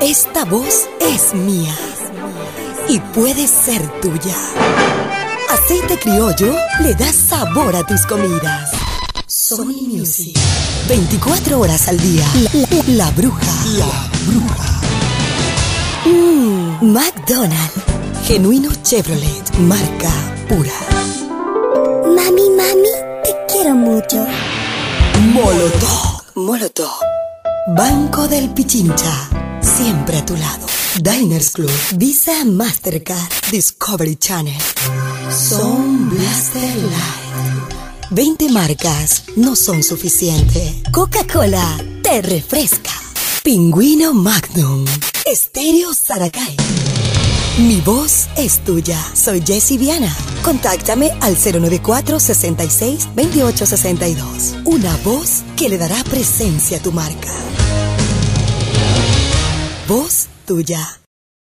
Esta voz es mía y puede ser tuya. Aceite criollo le da sabor a tus comidas. Sony Music. 24 horas al día. La bruja. McDonald's. Genuino Chevrolet. Marca pura. Mami, te quiero mucho. Molotov. Banco del Pichincha. Siempre a tu lado. Diners Club. Visa Mastercard. Discovery Channel. Son Blaster Light. 20 marcas no son suficientes. Coca-Cola te refresca. Pingüino Magnum. Estéreo Saracay. Mi voz es tuya. Soy Jessie Viana. Contáctame al 094-66-2862. Una voz que le dará presencia a tu marca. Voz tuya.